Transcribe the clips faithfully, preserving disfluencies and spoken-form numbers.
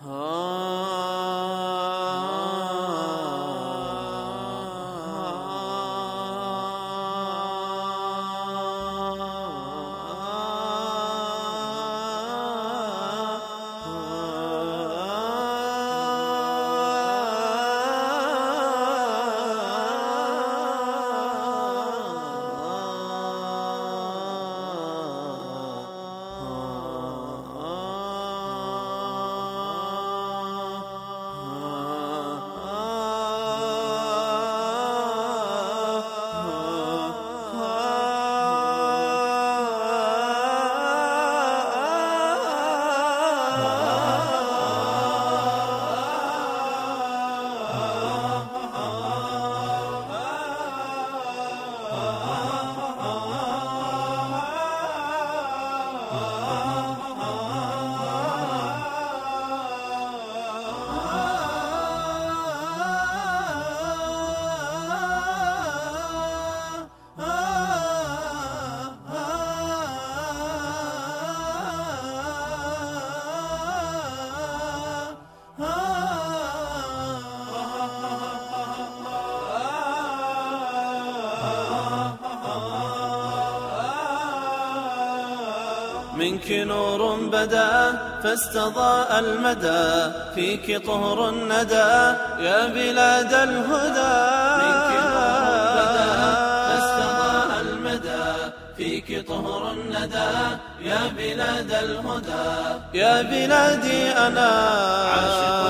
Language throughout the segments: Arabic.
منك نور بدا فاستضاء المدى، فيك طهر الندى يا بلاد الهدى. منك نور بدا فاستضاء المدى، فيك طهر الندى يا بلاد الهدى. يا بلادي أنا عاشق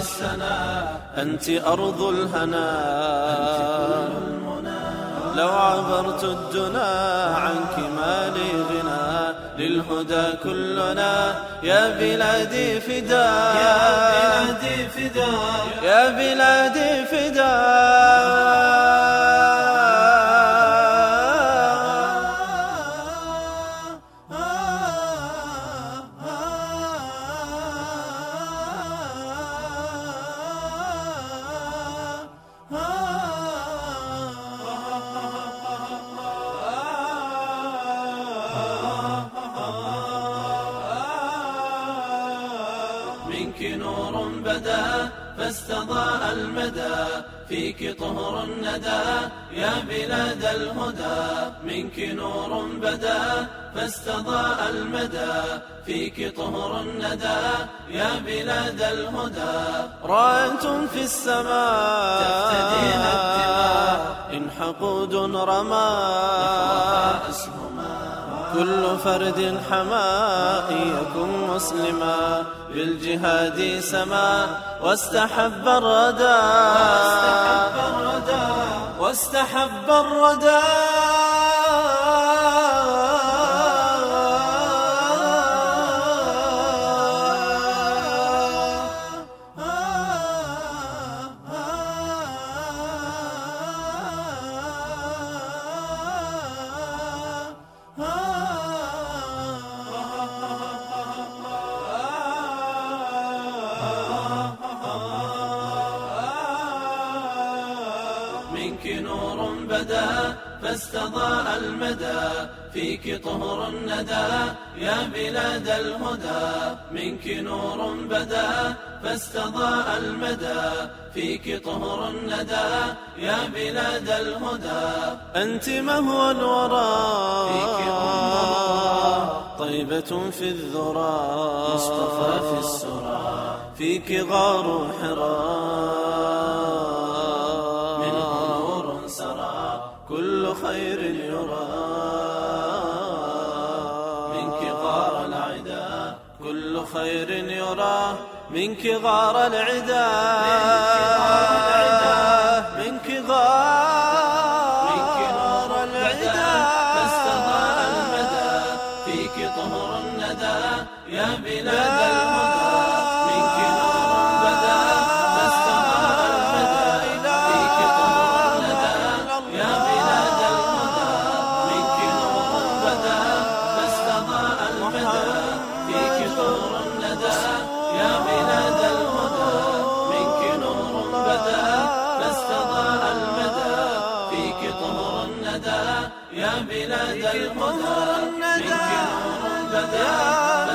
للسنا، أنت أرض الهنا، أنت كل المنى. لو عبرت الدنا عنك ما لي غنى، للهدى كلنا يا بلادي فداء، يا بلادي فداء، يا بلادي فداء. منك نور بدا فاستضاء المدى، فيك طهر الندى يا بلاد الهدى. منك نور بدا فاستضاء المدى، فيك طهر الندى يا بلاد الهدى. رأيتم في السماء تفتديها الدماء، إن حقود رمى كل فرد حما، يكن مسلما بالجهاد سما، واستحب الردى واستحب الردى. منك نور بدا فاستضاء المدى، فيك طهر الندى يا بلاد الهدى. منك نور بدا فاستضاء المدى، فيك طهر الندى يا بلاد الهدى. أنت مهوى الورى، فيك أم طيبة في الذرى، مصطفى في السرى، فيك غار حراء، كل خير يرى. منك غار العدا كل خير يرى، منك غار العدا منك غار العدا. فاستضاء المدى، فيك طهر الندى يا بلاد الهدى. منك نور بدا فاستضاء المدى، فيك طهر الندى يا بلاد الهدى. منك نور بدا فاستضاء المدى، فيك طهر الندى يا بلاد الهدى. منك نور بدا فاستضاء المدى، فيك طهر الندى يا بلاد الهدى. منك نور بدا